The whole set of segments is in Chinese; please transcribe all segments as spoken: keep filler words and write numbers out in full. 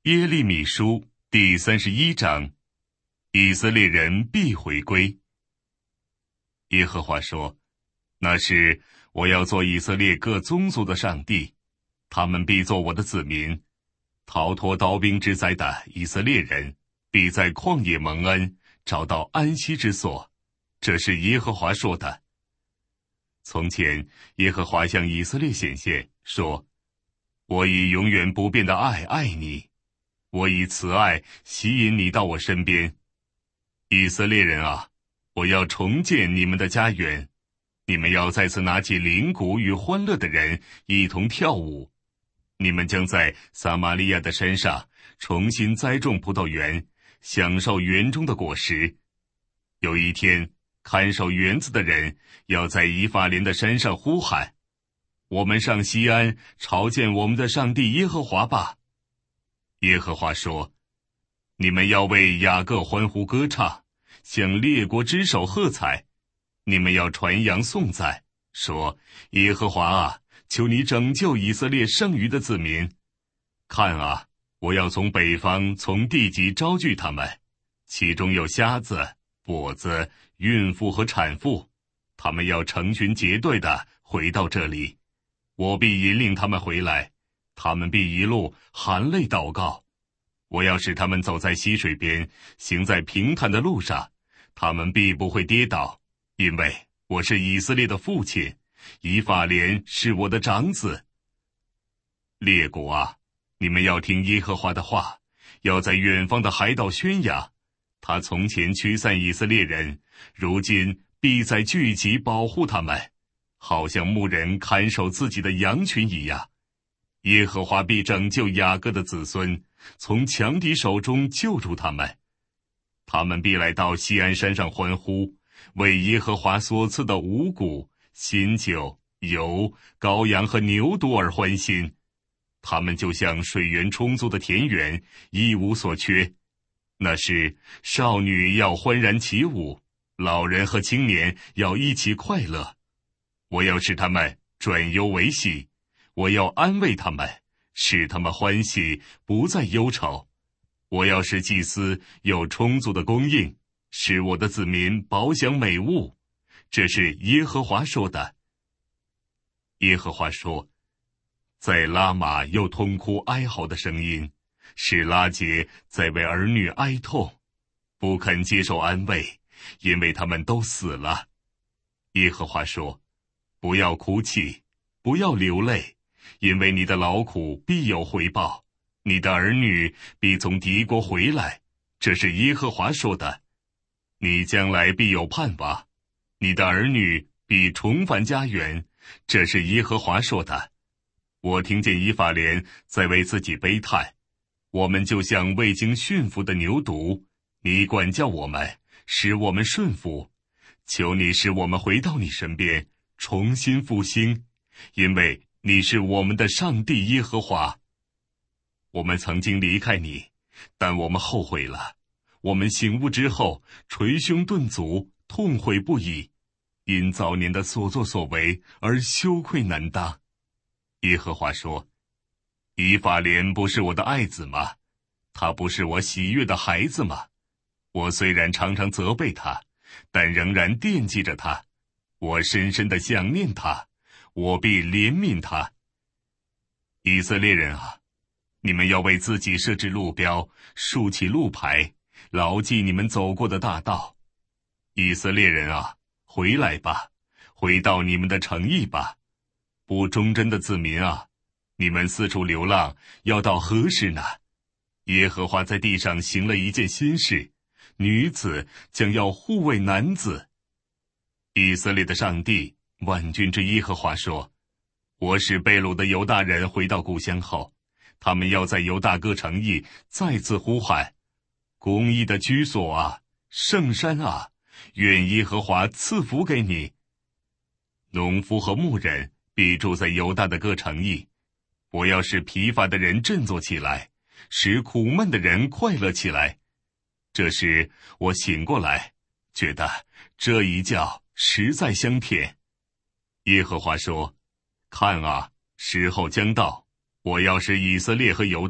耶利米书第三十一章，以色列人必回归。耶和华说，那时我要做以色列各宗族的上帝，他们必做我的子民。逃脱刀兵之灾的以色列人必在旷野蒙恩，找到安息之所。这是耶和华说的。从前耶和华向以色列显现，说，我以永远不变的爱爱你，我以慈爱吸引你到我身边。以色列人啊，我要重建你们的家园，你们要再次拿起铃鼓与欢乐的人一同跳舞。你们将在撒玛利亚的山上重新栽种葡萄园，享受园中的果实。有一天，看守园子的人要在以法莲的山上呼喊，我们上西安朝见我们的上帝耶和华吧。耶和华说，你们要为雅各欢呼歌唱，向列国之首喝彩。你们要传扬颂赞，说，耶和华啊，求你拯救以色列剩余的子民。看啊，我要从北方从地极招聚他们，其中有瞎子、跛子、孕妇和产妇，他们要成群结队地回到这里。我必引领他们回来，他们必一路含泪祷告。我要使他们走在溪水边，行在平坦的路上，他们必不会跌倒，因为我是以色列的父亲，以法莲是我的长子。列国啊，你们要听耶和华的话，要在远方的海岛宣扬。他从前驱散以色列人，如今必在聚集保护他们，好像牧人看守自己的羊群一样。耶和华必拯救雅各的子孙，从强敌手中救助他们。他们必来到锡安山上欢呼，为耶和华所赐的五谷、新酒、油、羔羊和牛犊而欢心。他们就像水源充足的田园，一无所缺。那时少女要欢然起舞，老人和青年要一起快乐。我要使他们转忧为喜，我要安慰他们，使他们欢喜，不再忧愁。我要使祭司有充足的供应，使我的子民饱享美物。这是耶和华说的。耶和华说，在拉玛有痛哭哀嚎的声音，使拉结在为儿女哀痛，不肯接受安慰，因为他们都死了。耶和华说，不要哭泣，不要流泪，因为你的劳苦必有回报，你的儿女必从敌国回来。这是耶和华说的。你将来必有盼望，你的儿女必重返家园。这是耶和华说的。我听见以法莲在为自己悲叹，我们就像未经驯服的牛犊，你管教我们，使我们顺服。求你使我们回到你身边，重新复兴，因为你是我们的上帝耶和华。我们曾经离开你，但我们后悔了。我们醒悟之后，捶胸顿足，痛悔不已，因早年的所作所为而羞愧难当。耶和华说，以法莲不是我的爱子吗？他不是我喜悦的孩子吗？我虽然常常责备他，但仍然惦记着他。我深深地想念他，我必怜悯他。以色列人啊，你们要为自己设置路标，竖起路牌，牢记你们走过的大道。以色列人啊，回来吧，回到你们的城邑吧。不忠贞的子民啊，你们四处流浪，要到何时呢？耶和华在地上行了一件新事，女子将要护卫男子。以色列的上帝，万军之耶和华说，我使被掳的犹大人回到故乡后，他们要在犹大各城邑再次呼喊，公义的居所啊，圣山啊，愿耶和华赐福给你。农夫和牧人必住在犹大的各城邑。我要使疲乏的人振作起来，使苦闷的人快乐起来。这时我醒过来，觉得这一觉实在香甜。耶和华说，看啊，时候将到，我要使以色列和犹大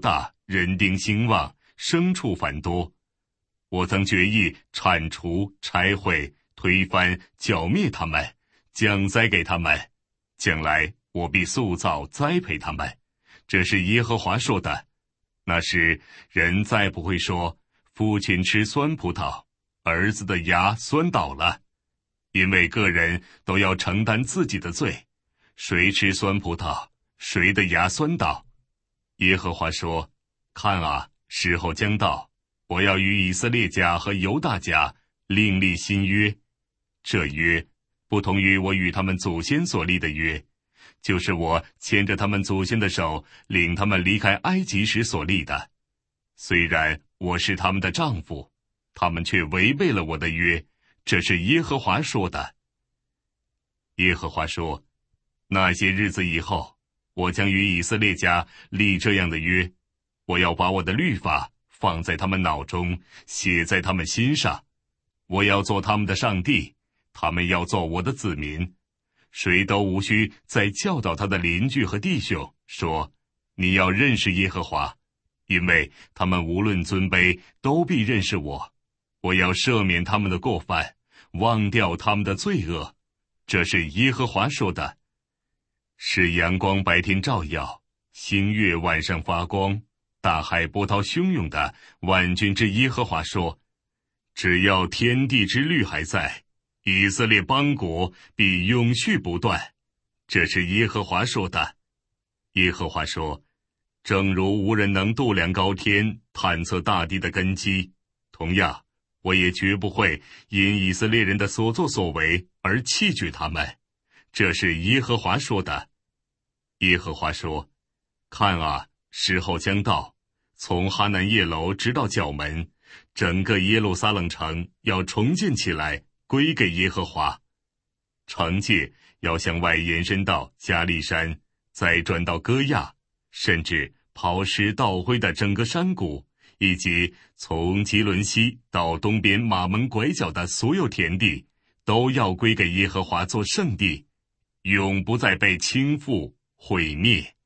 人丁兴旺，牲畜繁多。我曾决意铲除、拆毁、推翻、剿灭他们，降灾给他们。将来我必塑造、栽培他们。这是耶和华说的。那时人再不会说，父亲吃酸葡萄，儿子的牙酸倒了，因为个人都要承担自己的罪。谁吃酸葡萄，谁的牙酸倒。耶和华说，看啊，时候将到，我要与以色列家和犹大家另立新约。这约不同于我与他们祖先所立的约，就是我牵着他们祖先的手，领他们离开埃及时所立的。虽然我是他们的丈夫，他们却违背了我的约，这是耶和华说的。耶和华说，那些日子以后，我将与以色列家立这样的约，我要把我的律法放在他们脑中，写在他们心上。我要做他们的上帝，他们要做我的子民。谁都无需再教导他的邻居和弟兄，说，你要认识耶和华，因为他们无论尊卑，都必认识我。我要赦免他们的过犯，忘掉他们的罪恶。这是耶和华说的。使阳光白天照耀，星月晚上发光，大海波涛汹涌的万军之耶和华说，只要天地之律还在，以色列邦国必永续不断。这是耶和华说的。耶和华说，正如无人能度量高天，探测大地的根基，同样，我也绝不会因以色列人的所作所为而弃绝他们。这是耶和华说的。耶和华说，看啊，时候将到，从哈南叶楼直到角门，整个耶路撒冷城要重建起来，归给耶和华。城界要向外延伸到加利山，再转到歌亚，甚至抛尸倒灰的整个山谷，以及从吉伦西到东边马门拐角的所有田地，都要归给耶和华做圣地，永不再被倾覆毁灭。